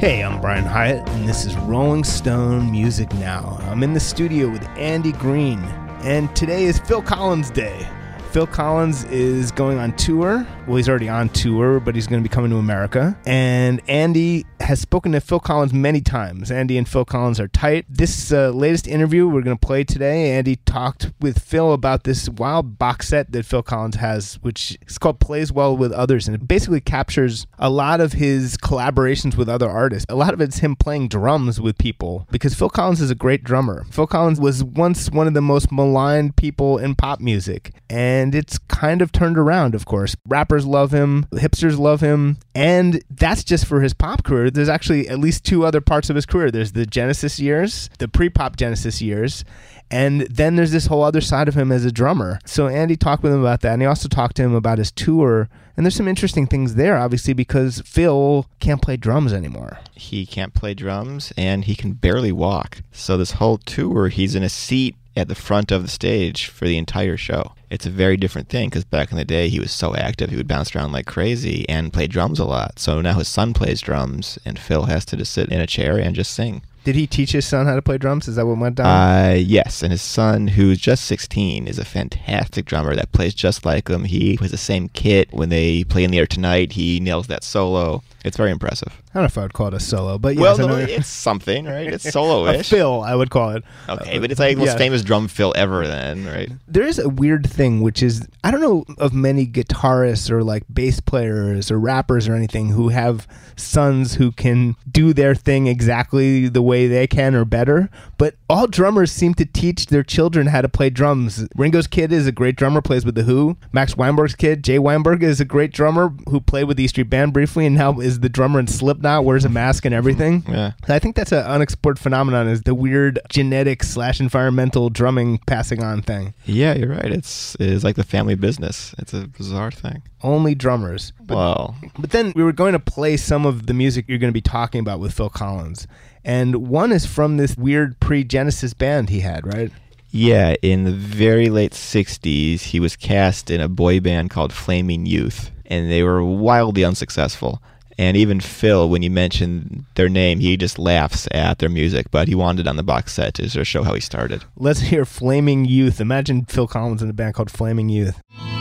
Hey, I'm Brian Hyatt, and this is Rolling Stone Music Now. I'm in the studio with Andy Green, and today is Phil Collins Day. Phil Collins is going on tour. Well, he's already on tour, but he's going to be coming to America. And Andy has spoken to Phil Collins many times. Andy and Phil Collins are tight. This latest interview we're going to play today, Andy talked with Phil about this wild box set that Phil Collins has, which is called Plays Well with Others. And it basically captures a lot of his collaborations with other artists. A lot of it's him playing drums with people, because Phil Collins is a great drummer. Phil Collins was once one of the most maligned people in pop music. And it's kind of turned around, of course. Rappers love him, hipsters love him, and that's just for his pop career. There's actually at least two other parts of his career. There's the Genesis years, the pre-pop Genesis years, and then there's this whole other side of him as a drummer. So Andy talked with him about that, and he also talked to him about his tour. And there's some interesting things there, obviously, because Phil can't play drums anymore. He can't play drums, and he can barely walk. So this whole tour, he's in a seat at the front of the stage for the entire show. It's a very different thing, because back in the day, he was so active, he would bounce around like crazy and play drums a lot. So now his son plays drums, and Phil has to just sit in a chair and just sing. Did he teach his son how to play drums? Is that what went down? Yes, and his son, who's just 16, is a fantastic drummer that plays just like him. He plays the same kit. When they play In the Air Tonight, he nails that solo. It's very impressive. I don't know if I would call it a solo, but yes. Well, no, it's something, right? It's solo-ish. A fill, I would call it. Okay, but it's like the most famous drum fill ever then, right? There is a weird thing, which is, I don't know of many guitarists or like bass players or rappers or anything who have sons who can do their thing exactly the way they can or better, but all drummers seem to teach their children how to play drums. Ringo's kid is a great drummer, plays with The Who. Max Weinberg's kid, Jay Weinberg, is a great drummer who played with E Street Band briefly and now is the drummer in Slipknot, wears a mask and everything. Yeah. I think that's an unexplored phenomenon, is the weird genetic / environmental drumming passing on thing. Yeah, you're right. It's like the family business. It's a bizarre thing. Only drummers. But then we were going to play some of the music you're going to be talking about with Phil Collins. And one is from this weird pre-Genesis band he had, right? Yeah, in the very late 60s, he was cast in a boy band called Flaming Youth, and they were wildly unsuccessful. And even Phil, when you mention their name, he just laughs at their music, but he wanted it on the box set to sort of show how he started. Let's hear Flaming Youth. Imagine Phil Collins in a band called Flaming Youth.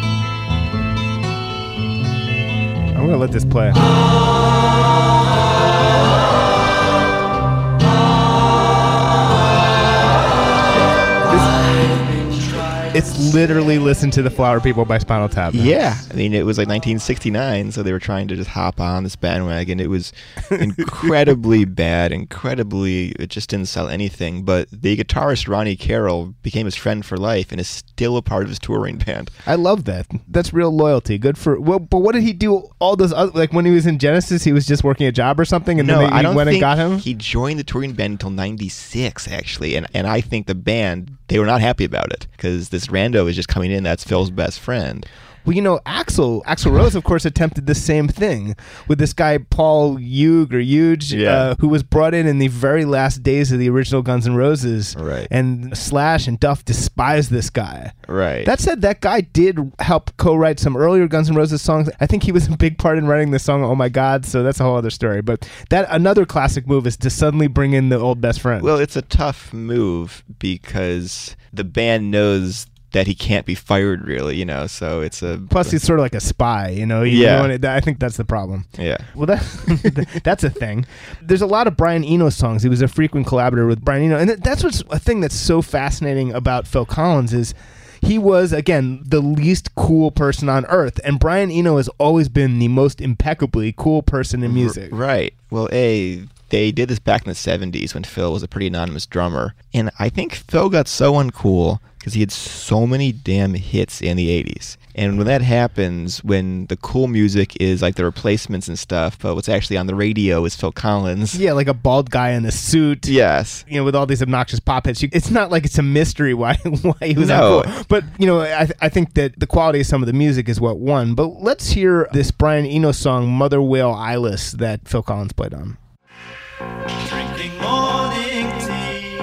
I'm going to let this play. It's literally Listen to the Flower People by Spinal Tap. Yeah. I mean, it was like 1969, so they were trying to just hop on this bandwagon. It was incredibly bad, it just didn't sell anything. But the guitarist Ronnie Carroll became his friend for life and is still a part of his touring band. I love that. That's real loyalty. Good for... Well, but what did he do all those other... Like when he was in Genesis, he was just working a job or something, and then they went and got him? He joined the touring band until 96, actually. And I think the band, they were not happy about it, because this rando is just coming in that's Phil's best friend. Well, you know, Axl Rose, of course, attempted the same thing with this guy Paul Huge, who was brought in the very last days of the original Guns N' Roses. Right. And Slash and Duff despised this guy. Right. That said, that guy did help co-write some earlier Guns N' Roses songs. I think he was a big part in writing the song "Oh My God," so that's a whole other story. But that another classic move is to suddenly bring in the old best friend. Well, it's a tough move because the band knows that he can't be fired, really, you know, so it's a... Plus, he's sort of like a spy, you know? I think that's the problem. Yeah. Well, that's a thing. There's a lot of Brian Eno songs. He was a frequent collaborator with Brian Eno, and that's what's a thing that's so fascinating about Phil Collins is he was, again, the least cool person on earth, and Brian Eno has always been the most impeccably cool person in music. Right. Well, they did this back in the 70s when Phil was a pretty anonymous drummer, and I think Phil got so uncool because he had so many damn hits in the 80s. And when that happens, when the cool music is like the replacements and stuff, but what's actually on the radio is Phil Collins. Yeah, like a bald guy in a suit. Yes. You know, with all these obnoxious pop hits. It's not like it's a mystery why he was no. uncool. But, you know, I think that the quality of some of the music is what won. But let's hear this Brian Eno song, Mother Whale Eyeless, that Phil Collins played on. Drinking morning tea,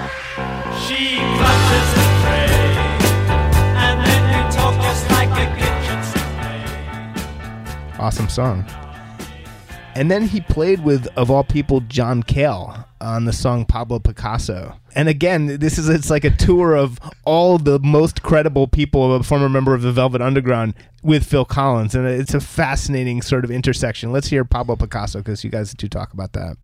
she clutches the tray, and then you talk just like a kitchen souffle. Awesome song. And then he played with, of all people, John Cale on the song Pablo Picasso. And again, it's like a tour of all the most credible people, a former member of the Velvet Underground, with Phil Collins. And it's a fascinating sort of intersection. Let's hear Pablo Picasso, because you guys do talk about that.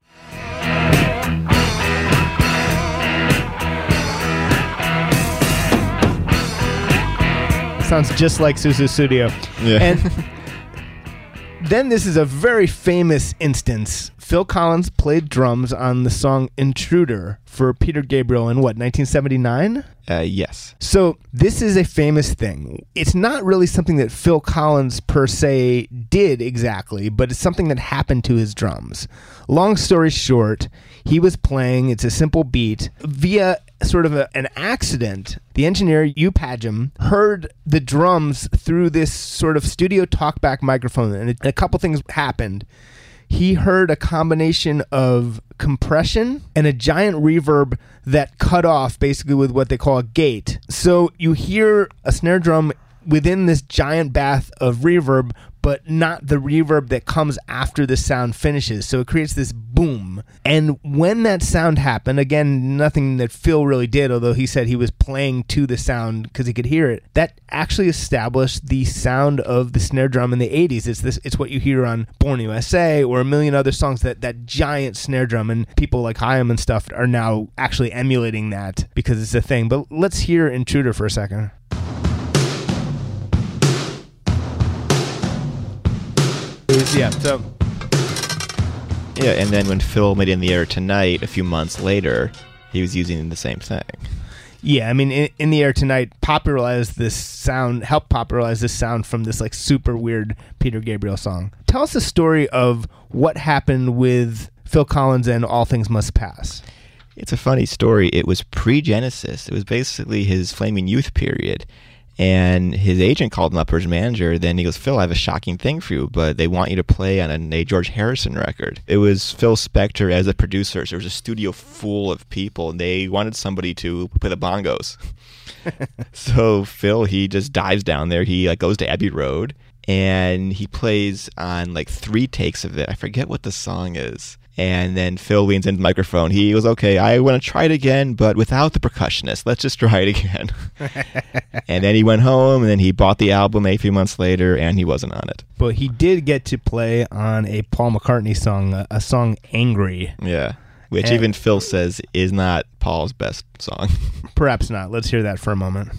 Sounds just like Susu Studio. Yeah. And then this is a very famous instance. Phil Collins played drums on the song Intruder for Peter Gabriel in what, 1979? Yes. So this is a famous thing. It's not really something that Phil Collins per se did exactly, but it's something that happened to his drums. Long story short, he was playing, it's a simple beat, via sort of an accident. The engineer, Hugh Padgham, heard the drums through this sort of studio talkback microphone, and a couple things happened. He heard a combination of compression and a giant reverb that cut off basically with what they call a gate. So you hear a snare drum within this giant bath of reverb, but not the reverb that comes after the sound finishes. So it creates this boom. And when that sound happened, again, nothing that Phil really did, although he said he was playing to the sound because he could hear it, that actually established the sound of the snare drum in the 80s. It's what you hear on Born USA or a million other songs, that giant snare drum, and people like Haim and stuff are now actually emulating that because it's a thing. But let's hear Intruder for a second. Yeah, and then when Phil made In the Air Tonight a few months later, he was using the same thing. Yeah, I mean, In the Air Tonight helped popularize this sound from this like super weird Peter Gabriel song. Tell us the story of what happened with Phil Collins and All Things Must Pass. It's a funny story. It was pre-Genesis. It was basically his Flaming Youth period. And his agent called him up, or his manager. Then he goes, Phil, I have a shocking thing for you, but they want you to play on a George Harrison record. It was Phil Spector as a producer. So there was a studio full of people, and they wanted somebody to play the bongos. So Phil, he just dives down there. He goes to Abbey Road, and he plays on 3 takes of it. I forget what the song is. And then Phil leans into the microphone. He goes, okay, I want to try it again, but without the percussionist. Let's just try it again. And then he went home, and then he bought the album a few months later, and he wasn't on it. But he did get to play on a Paul McCartney song, a song Angry. Yeah, which even Phil says is not Paul's best song. Perhaps not. Let's hear that for a moment.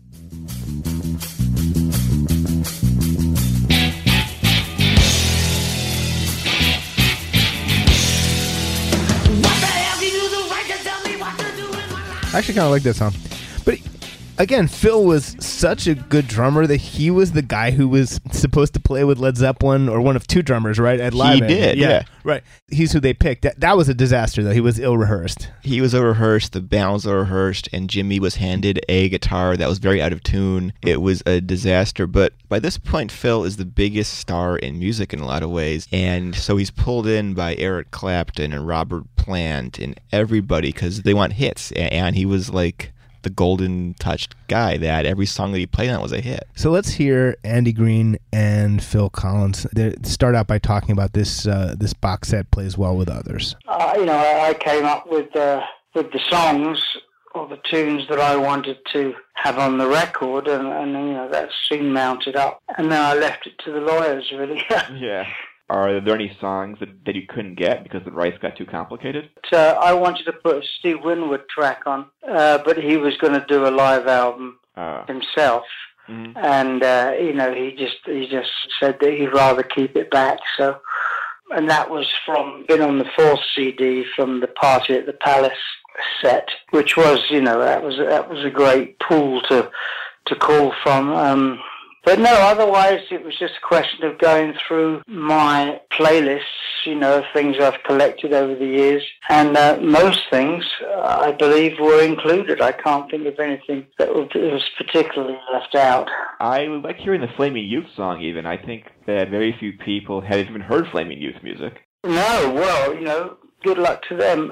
I actually kind of like that song. But again, Phil was such a good drummer that he was the guy who was supposed to play with Led Zeppelin, or one of 2 drummers, right? At Live Aid. He did, yeah. Right. He's who they picked. That was a disaster, though. He was ill-rehearsed. He was ill-rehearsed, the band was ill-rehearsed, and Jimmy was handed a guitar that was very out of tune. It was a disaster, but by this point, Phil is the biggest star in music in a lot of ways, and so he's pulled in by Eric Clapton and Robert Plant and everybody because they want hits, and he was like the golden touched guy that every song that he played on was a hit. So let's hear Andy Green and Phil Collins. They start out by talking about this box set plays well with others. I came up with the songs or the tunes that I wanted to have on the record, and that soon mounted up. And then I left it to the lawyers, really. Yeah. Are there any songs that you couldn't get because the rights got too complicated? I wanted to put a Steve Winwood track on, but he was going to do a live album himself. Mm-hmm. And, he just said that he'd rather keep it back. So, and that was been on the 4th CD from the Party at the Palace set, which was, that was a great pool to call from. But no, otherwise it was just a question of going through my playlists, things I've collected over the years. And most things, I believe, were included. I can't think of anything that was particularly left out. I like hearing the Flaming Youth song even. I think that very few people have even heard Flaming Youth music. No, well, good luck to them.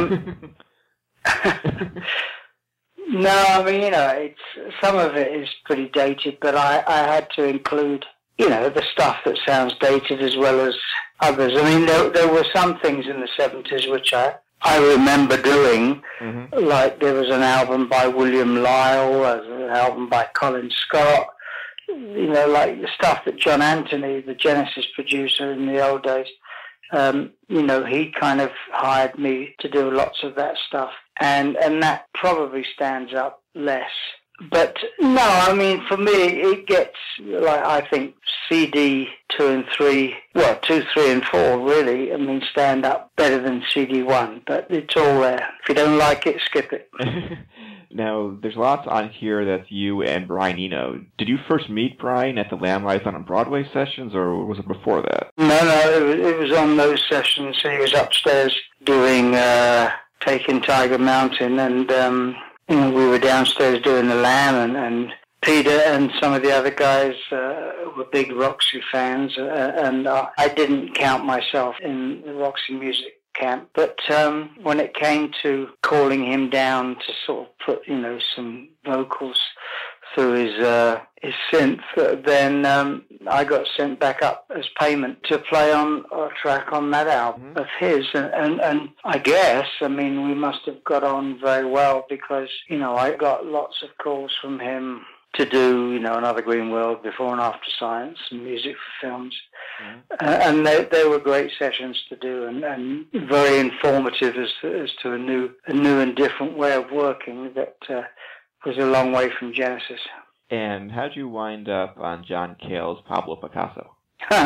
No, I mean, some of it is pretty dated, but I had to include, the stuff that sounds dated as well as others. I mean, there were some things in the 70s which I remember doing, like there was an album by William Lyle, there was an album by Colin Scott, you know, like the stuff that John Anthony, the Genesis producer in the old days, you know, he kind of hired me to do lots of that stuff. And that probably stands up less. But no, I mean, for me, it gets, like, I think CD 2 and 3, well, 2, 3 and 4, really, I mean, stand up better than CD 1, but it's all there. If you don't like it, skip it. Now, there's lots on here that's you and Brian Eno. Did you first meet Brian at the Lamb Lies on Broadway sessions, or was it before that? No, it was on those sessions. He was upstairs doing Taking Tiger Mountain, and you know, we were downstairs doing the Lamb, and Peter and some of the other guys were big Roxy fans, and I didn't count myself in the Roxy music camp. But when it came to calling him down to sort of put, you know, some vocals through his synth, then I got sent back up as payment to play on a track on that album of his, and I guess, I mean, we must have got on very well, because, you know, I got lots of calls from him to do, you know, Another Green World, Before and After Science, and music for films. And they were great sessions to do, and very informative as to a new and different way of working that was a long way from Genesis. And how'd you wind up on John Cale's Pablo Picasso?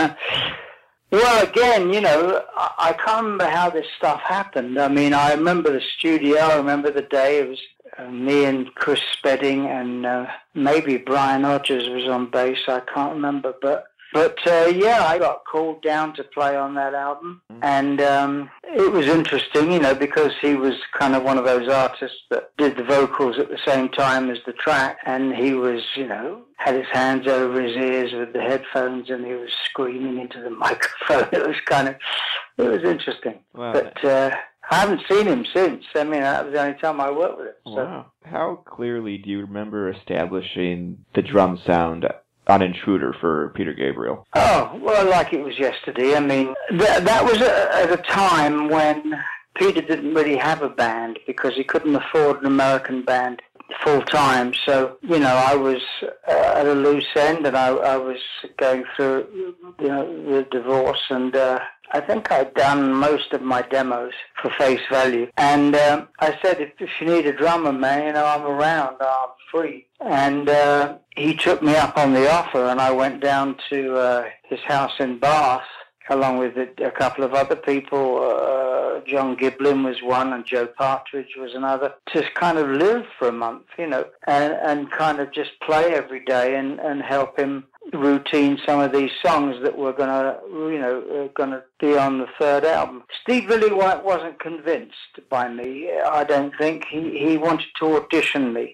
Well, again, you know, I can't remember how this stuff happened. I mean, I remember the studio, I remember the day. It was me and Chris Spedding, and maybe Brian Hodges was on bass, I can't remember, but yeah, I got called down to play on that album, and it was interesting, you know, because he was kind of one of those artists that did the vocals at the same time as the track, and he was, you know, had his hands over his ears with the headphones, and he was screaming into the microphone. It was interesting. Wow. But I haven't seen him since. I mean, that was the only time I worked with him. So. Wow. How clearly do you remember establishing the drum sound on Intruder for Peter Gabriel? Oh, well, like it was yesterday. I mean, that was at a time when Peter didn't really have a band, because he couldn't afford an American band full time. So, you know, I was at a loose end, and I was going through, you know, the divorce, and I think I'd done most of my demos for face value. And I said, if you need a drummer, man, you know, I'm around, I'm free. And he took me up on the offer, and I went down to his house in Bath, along with a couple of other people. John Giblin was one, and Joe Partridge was another, to kind of live for a month, you know, and kind of just play every day and help him routine some of these songs that were gonna be on the third album. Steve Lillywhite wasn't convinced by me. I don't think he wanted to audition me.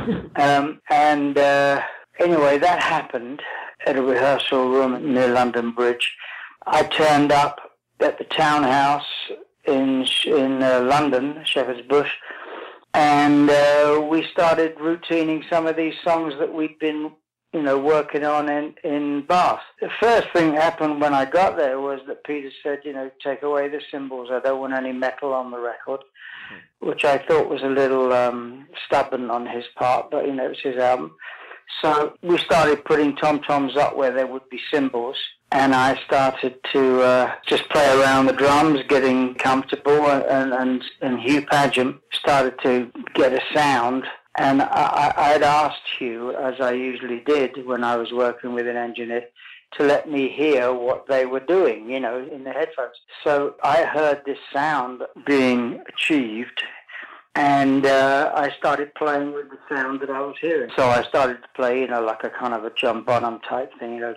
Anyway, that happened at a rehearsal room near London Bridge. I turned up at the Townhouse in London, Shepherd's Bush, and we started routining some of these songs that we'd been, you know, working on in Bath. The first thing that happened when I got there was that Peter said, you know, take away the cymbals. I don't want any metal on the record, which I thought was a little stubborn on his part, but, you know, it's his album. So we started putting tom-toms up where there would be cymbals, and I started to just play around the drums, getting comfortable, and Hugh Padgham started to get a sound. And I'd asked Hugh, as I usually did when I was working with an engineer, to let me hear what they were doing, you know, in the headphones. So I heard this sound being achieved, and I started playing with the sound that I was hearing. So I started to play, you know, like a kind of a John Bonham type thing, you know,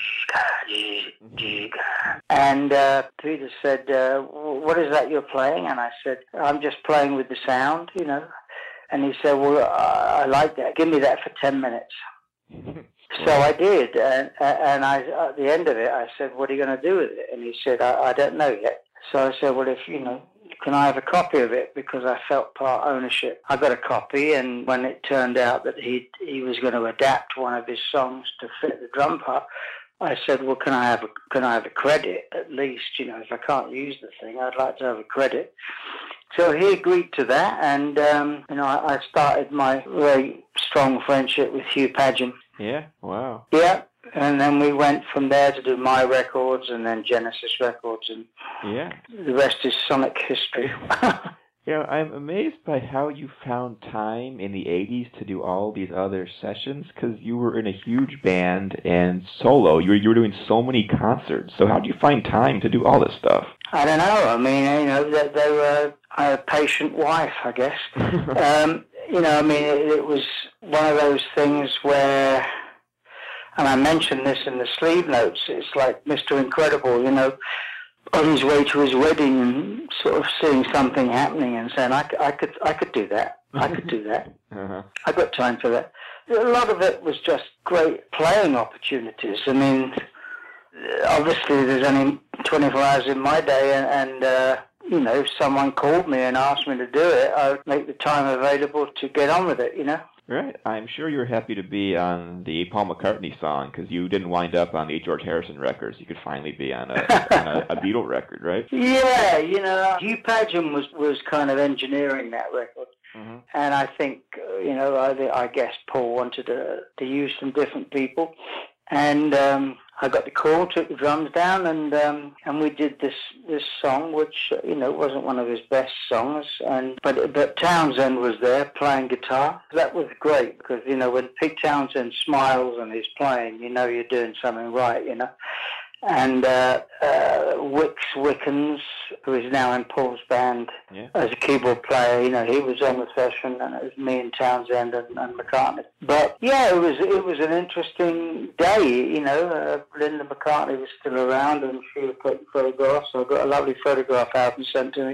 and Peter said, what is that you're playing? And I said, I'm just playing with the sound, you know. And he said, well, I like that. Give me that for 10 minutes. So I did. And I, at the end of it, I said, what are you going to do with it? And he said, I don't know yet. So I said, well, if, you know, can I have a copy of it? Because I felt part ownership. I got a copy, and when it turned out that he was going to adapt one of his songs to fit the drum part, I said, well, can I have a credit at least? You know, if I can't use the thing, I'd like to have a credit. So he agreed to that, and you know, I started my very strong friendship with Hugh Padgham. Yeah, wow. Yeah, and then we went from there to do My Records, and then Genesis Records, and Yeah. the rest is Sonic history. You know, I'm amazed by how you found time in the 80s to do all these other sessions, because you were in a huge band and solo. You were doing so many concerts. So how do you find time to do all this stuff? I don't know. I mean, you know, they were a patient wife, I guess. You know, I mean, it was one of those things where, and I mentioned this in the sleeve notes, it's like Mr. Incredible, you know, on his way to his wedding and sort of seeing something happening and saying, I could do that. I could do that. Uh-huh. I got time for that. A lot of it was just great playing opportunities. I mean, obviously there's only 24 hours in my day, and you know, if someone called me and asked me to do it, I would make the time available to get on with it, you know. Right. I'm sure you're happy to be on the Paul McCartney song, because you didn't wind up on the George Harrison records. You could finally be on a Beatle record, right? Yeah, you know, Hugh Padgham was kind of engineering that record. Mm-hmm. And I think, you know, I guess Paul wanted to use some different people. And I got the call, took the drums down, and we did this song, which, you know, wasn't one of his best songs. But Townsend was there playing guitar. That was great, because, you know, when Pete Townsend smiles and he's playing, you know you're doing something right, you know. And Wix Wickens, who is now in Paul's band, as a keyboard player, you know, he was on the session, and it was me and Townsend and McCartney. But yeah, it was an interesting day, you know. Linda McCartney was still around, and she was taking photographs. So I got a lovely photograph album sent to me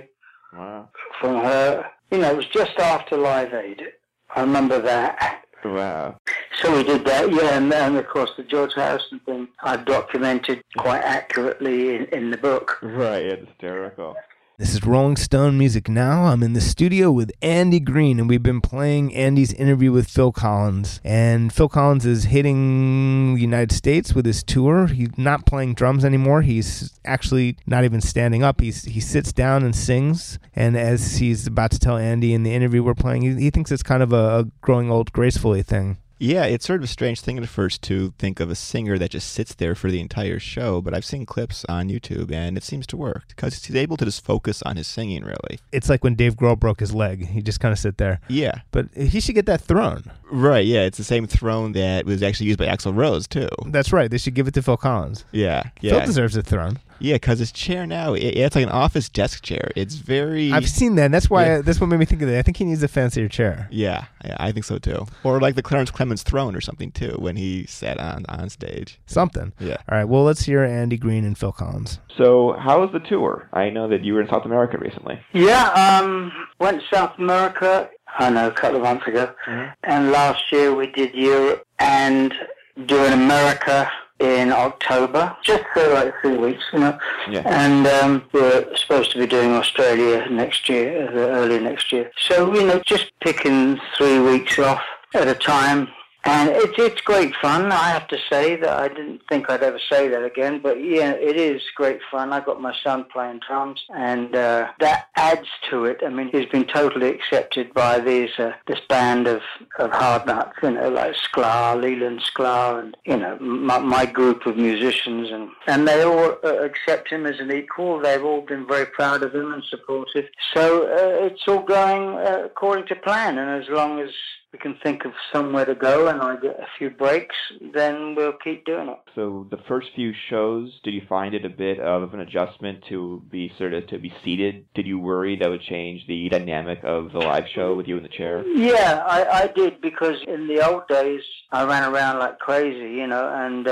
from her. You know, it was just after Live Aid. I remember that. Wow. So we did that, yeah, and then, of course, the George Harrison thing I've documented quite accurately in the book. Right, it's hysterical. This is Rolling Stone Music Now. I'm in the studio with Andy Green, and we've been playing Andy's interview with Phil Collins. And Phil Collins is hitting the United States with his tour. He's not playing drums anymore. He's actually not even standing up. He sits down and sings. And as he's about to tell Andy in the interview we're playing, he thinks it's kind of a growing old gracefully thing. Yeah, it's sort of a strange thing at first to think of a singer that just sits there for the entire show, but I've seen clips on YouTube, and it seems to work, because he's able to just focus on his singing, really. It's like when Dave Grohl broke his leg. He just kind of sit there. Yeah. But he should get that throne. Right, yeah, it's the same throne that was actually used by Axl Rose, too. That's right. They should give it to Phil Collins. Yeah. Phil deserves a throne. Yeah, because his chair now, it's like an office desk chair. It's very... I've seen that. That's why. That's what made me think of it. I think he needs a fancier chair. Yeah, I think so, too. Or like the Clarence Clemens throne or something, too, when he sat on stage. Something. Yeah. All right, well, let's hear Andy Green and Phil Collins. So, how was the tour? I know that you were in South America recently. Yeah, went to South America, I know, a couple of months ago. Mm-hmm. And last year we did Europe and doing America in October, just for like 3 weeks, you know. Yeah. And we're supposed to be doing Australia next year, early next year. So, you know, just picking 3 weeks off at a time. And it's great fun. I have to say that I didn't think I'd ever say that again, but yeah, it is great fun. I got my son playing drums, and that adds to it. I mean, he's been totally accepted by this band of hard nuts, you know, like Sklar, Leland Sklar, and you know, my group of musicians, and they all accept him as an equal. They've all been very proud of him and supportive. So it's all going according to plan, and as long as we can think of somewhere to go and I get a few breaks, then we'll keep doing it. So the first few shows, did you find it a bit of an adjustment to be seated? Did you worry that would change the dynamic of the live show with you in the chair? Yeah, I did, because in the old days I ran around like crazy, you know, and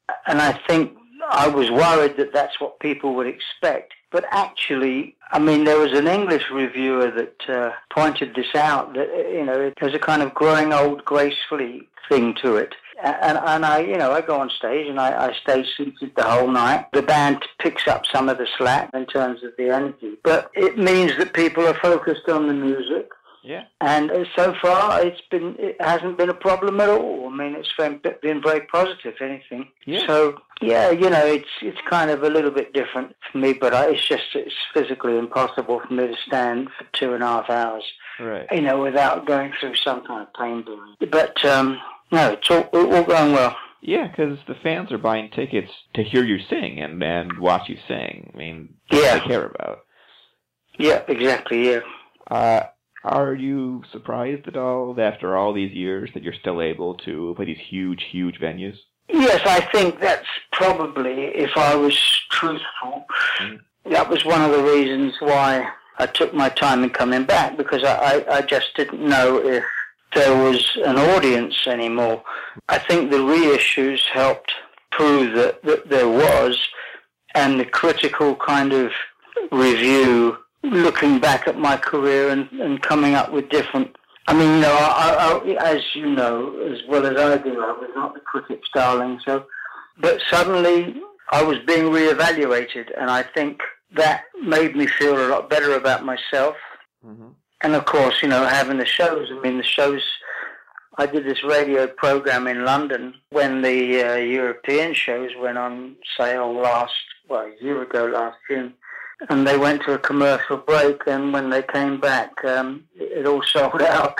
I think I was worried that that's what people would expect. But actually, I mean, there was an English reviewer that pointed this out, that, you know, there's a kind of growing old gracefully thing to it. And I, you know, I go on stage and I stay seated the whole night. The band picks up some of the slack in terms of the energy. But it means that people are focused on the music. Yeah. And so far, it hasn't been a problem at all. I mean, it's been very positive, if anything. Yeah. So, yeah, it's kind of a little bit different for me, but it's physically impossible for me to stand for 2.5 hours, Right. without going through some kind of pain. But, no, it's all going well. Yeah, because the fans are buying tickets to hear you sing and watch you sing. I mean, that's Yeah. what they care about. Yeah, exactly, yeah. Are you surprised at all that after all these years that you're still able to play these huge, huge venues? Yes, I think that's probably, if I was truthful, that was one of the reasons why I took my time in coming back, because I just didn't know if there was an audience anymore. I think the reissues helped prove that there was, and the critical kind of review, looking back at my career and coming up with different... I mean, as you know, as well as I do, I was not the critic's darling, but suddenly I was being reevaluated, and I think that made me feel a lot better about myself. Mm-hmm. And of course, having the shows. I mean, I did this radio program in London when the European shows went on sale a year ago, last June. And they went to a commercial break, and when they came back, it all sold out.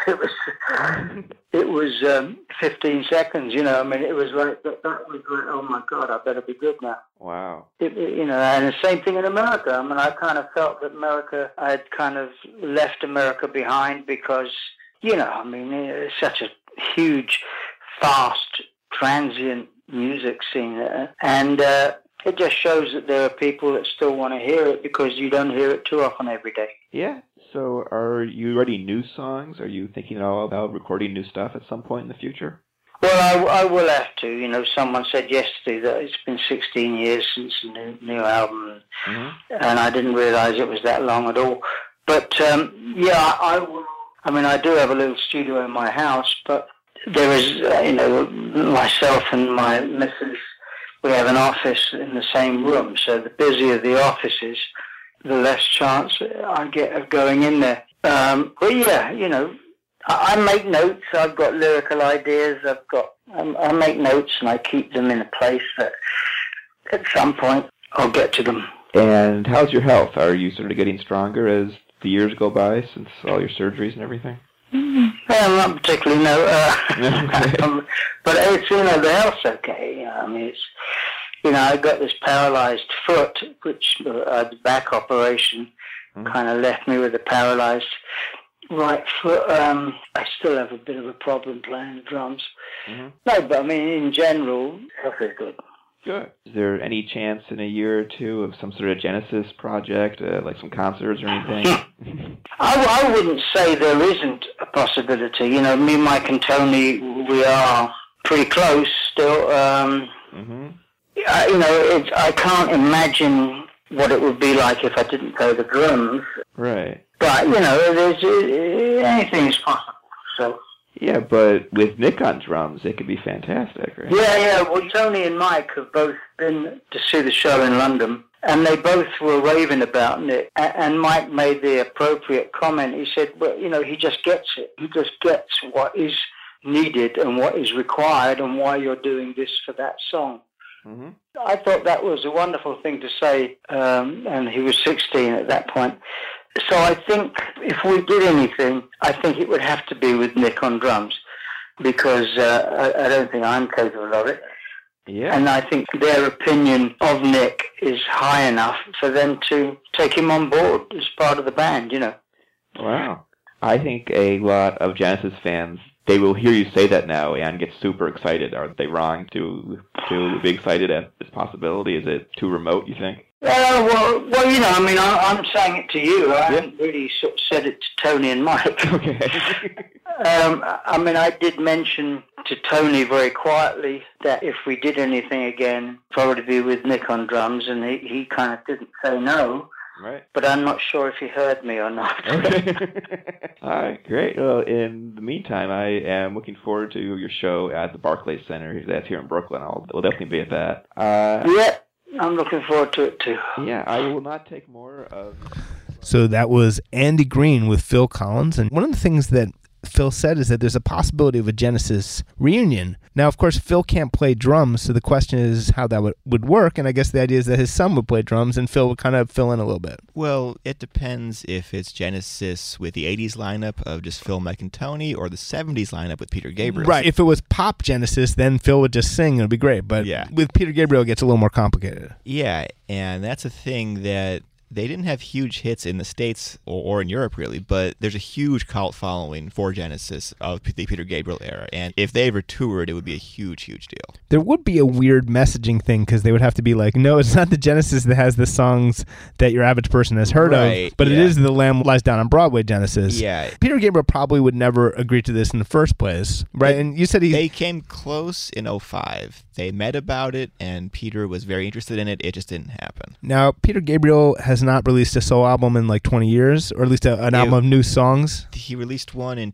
It was 15 seconds, I mean, it was like, that was like, oh my God, I better be good now. Wow. And the same thing in America. I mean, I kind of felt that I had kind of left America behind because, I mean, it's such a huge, fast, transient music scene. And it just shows that there are people that still want to hear it because you don't hear it too often every day. Yeah. So are you writing new songs? Are you thinking at all about recording new stuff at some point in the future? Well, I will have to. Someone said yesterday that it's been 16 years since the new album, and I didn't realize it was that long at all. But, yeah, I will. I mean, I do have a little studio in my house, but there is, myself and my missus, we have an office in the same room, so the busier the office is, the less chance I get of going in there. But yeah, I make notes. I've got lyrical ideas. I make notes and I keep them in a place that at some point I'll get to them. And how's your health? Are you sort of getting stronger as the years go by since all your surgeries and everything? Well, not particularly, no. But it's, the health's okay. I mean, it's, I got this paralyzed foot, which the back operation kind of left me with a paralyzed right foot. I still have a bit of a problem playing the drums. No, but I mean, in general, health is good. Good. Is there any chance in a year or two of some sort of Genesis project, like some concerts or anything? I wouldn't say there isn't a possibility. Me, Mike, and Tony, we are pretty close still. I can't imagine what it would be like if I didn't play the drums. Right. But, anything is possible, so... Yeah, but with Nick on drums, it could be fantastic, right? Yeah. Well, Tony and Mike have both been to see the show in London, and they both were raving about Nick. And Mike made the appropriate comment. He said, well, he just gets it. He just gets what is needed and what is required and why you're doing this for that song. I thought that was a wonderful thing to say, and he was 16 at that point. So I think if we did anything, I think it would have to be with Nick on drums, because I don't think I'm capable of it. Yeah. And I think their opinion of Nick is high enough for them to take him on board as part of the band, Wow. I think a lot of Genesis fans, they will hear you say that now and get super excited. Are they wrong to be excited at this possibility? Is it too remote, you think? Well, I mean, I'm saying it to you. I haven't really sort of said it to Tony and Mike. Okay. I mean, I did mention to Tony very quietly that if we did anything again, probably be with Nick on drums, and he kind of didn't say no. Right. But I'm not sure if he heard me or not. Okay. All right, great. Well, in the meantime, I am looking forward to your show at the Barclays Center. That's here in Brooklyn. We'll definitely be at that. Yeah, I'm looking forward to it too. Yeah, I will not take more of So that was Andy Green with Phil Collins. And one of the things that Phil said is that there's a possibility of a Genesis reunion. Now, of course, Phil can't play drums, so the question is how that would work, and I guess the idea is that his son would play drums and Phil would kind of fill in a little bit. Well, it depends if it's Genesis with the 80s lineup of just Phil, Mike, and Tony, or the 70s lineup with Peter Gabriel. Right. If it was pop Genesis, then Phil would just sing and it would be great, but with Peter Gabriel, it gets a little more complicated. Yeah, and that's a thing that they didn't have huge hits in the States or in Europe, really, but there's a huge cult following for Genesis of the Peter Gabriel era. And if they ever toured, it would be a huge, huge deal. There would be a weird messaging thing because they would have to be like, no, it's not the Genesis that has the songs that your average person has heard of, but it is the Lamb Lies Down on Broadway Genesis. Yeah. Peter Gabriel probably would never agree to this in the first place, right? And you said they came close in 2005. They met about it, and Peter was very interested in it. It just didn't happen. Now, Peter Gabriel has not released a solo album in like 20 years, or at least an album of new songs. He released one in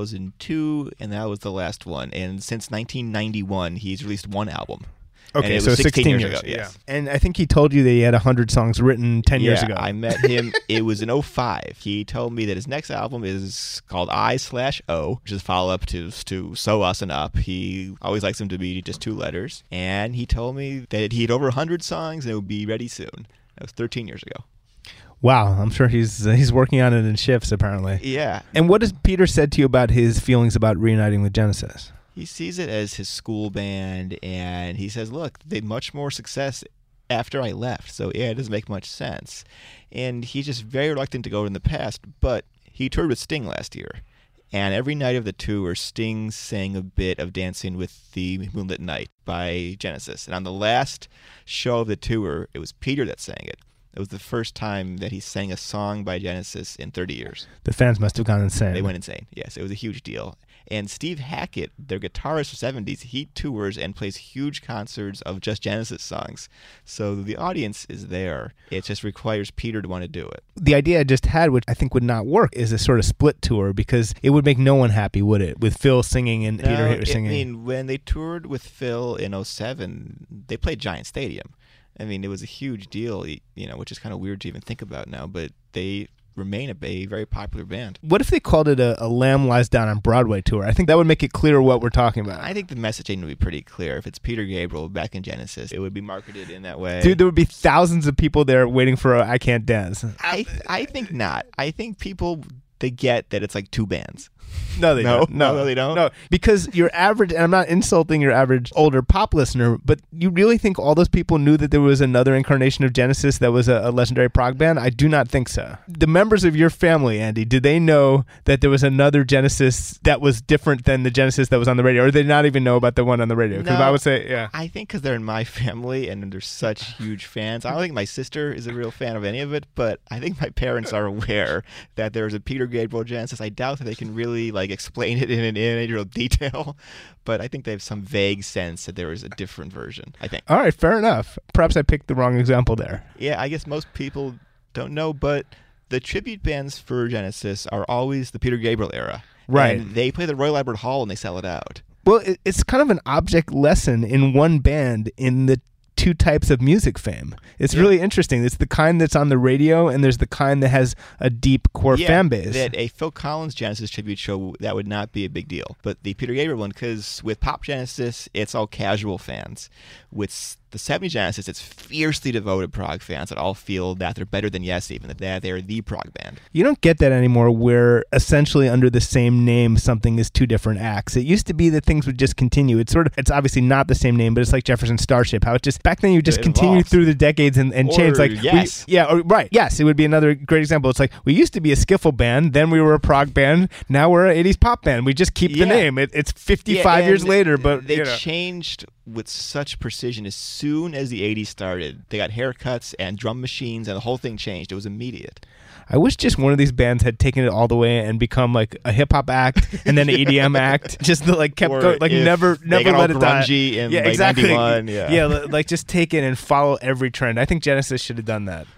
2002, and that was the last one. And since 1991, he's released one album. Okay, so 16 years ago. Yes. Yeah. And I think he told you that he had 100 songs written 10 years ago. I met him. It was in 2005. He told me that his next album is called I/O, which is a follow-up to So Us and Up. He always likes them to be just two letters. And he told me that he had over 100 songs and it would be ready soon. That was 13 years ago. Wow, I'm sure he's working on it in shifts, apparently. Yeah. And what has Peter said to you about his feelings about reuniting with Genesis? He sees it as his school band, and he says, look, they had much more success after I left, so yeah, it doesn't make much sense. And he's just very reluctant to go in the past, but he toured with Sting last year, and every night of the tour, Sting sang a bit of Dancing with the Moonlit Night by Genesis. And on the last show of the tour, it was Peter that sang it. It was the first time that he sang a song by Genesis in 30 years. The fans must have gone insane. They went insane, yes. It was a huge deal. And Steve Hackett, their guitarist for the 70s, he tours and plays huge concerts of just Genesis songs. So the audience is there. It just requires Peter to want to do it. The idea I just had, which I think would not work, is a sort of split tour because it would make no one happy, would it? With Phil singing and Peter singing. I mean, when they toured with Phil in 2007, they played Giant Stadium. I mean, it was a huge deal, which is kind of weird to even think about now, but they remain a very popular band. What if they called it a Lamb Lies Down on Broadway tour? I think that would make it clear what we're talking about. I think the messaging would be pretty clear. If it's Peter Gabriel back in Genesis, it would be marketed in that way. Dude, there would be thousands of people there waiting for I Can't Dance. I think not. I think people, they get that it's like two bands. No, they don't. No, they don't. No, because your average, and I'm not insulting your average older pop listener, but you really think all those people knew that there was another incarnation of Genesis that was a legendary prog band? I do not think so. The members of your family, Andy, did they know that there was another Genesis that was different than the Genesis that was on the radio, or did they not even know about the one on the radio? Because I would say, yeah. I think because they're in my family and they're such huge fans. I don't think my sister is a real fan of any of it, but I think my parents are aware that there's a Peter Gabriel Genesis. I doubt that they can really explain it in any detail, but I think they have some vague sense that there is a different version, I think. All right, fair enough. Perhaps I picked the wrong example there. Yeah, I guess most people don't know, but the tribute bands for Genesis are always the Peter Gabriel era. Right. And they play the Royal Albert Hall and they sell it out. Well, it's kind of an object lesson in one band in the two types of music fame. It's really interesting. It's the kind that's on the radio, and there's the kind that has a deep core fan base. That a Phil Collins Genesis tribute show, that would not be a big deal. But the Peter Gabriel one, because with Pop Genesis, it's all casual fans. With the 70s Genesis, it's fiercely devoted prog fans that all feel that they're better than Yes, even that they're the prog band. You don't get that anymore where essentially under the same name something is two different acts. It used to be that things would just continue. It's obviously not the same name, but it's like Jefferson Starship, how it just back then you just continue through the decades and change. Like Yes. Right. Yes, it would be another great example. It's like we used to be a skiffle band, then we were a prog band, now we're an 80s pop band. We just keep the name. It's 55 years later, but they changed with such precision as soon as the 80s started. They got haircuts and drum machines, and the whole thing changed. It was immediate. I wish just one of these bands had taken it all the way and become like a hip hop act and then an EDM act. Just kept going, never let it die. In exactly. 91, just take it and follow every trend. I think Genesis should have done that.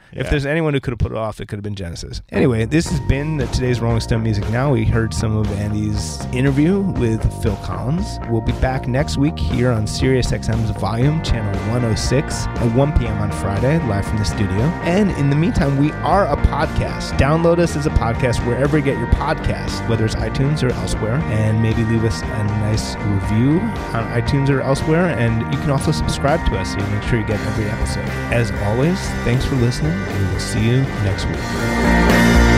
If there's anyone who could have put it off, it could have been Genesis. Anyway, this has been today's Rolling Stone Music Now. We heard some of Andy's interview with Phil Collins. We'll be back next week here on SiriusXM's Volume, Channel 106 at 1 p.m. on Friday, live from the studio. And in the meantime, we are a podcast. Download us as a podcast wherever you get your podcast, whether it's iTunes or elsewhere, and maybe leave us a nice review on iTunes or elsewhere. And you can also subscribe to us so you make sure you get every episode. As always, thanks for listening, and we will see you next week.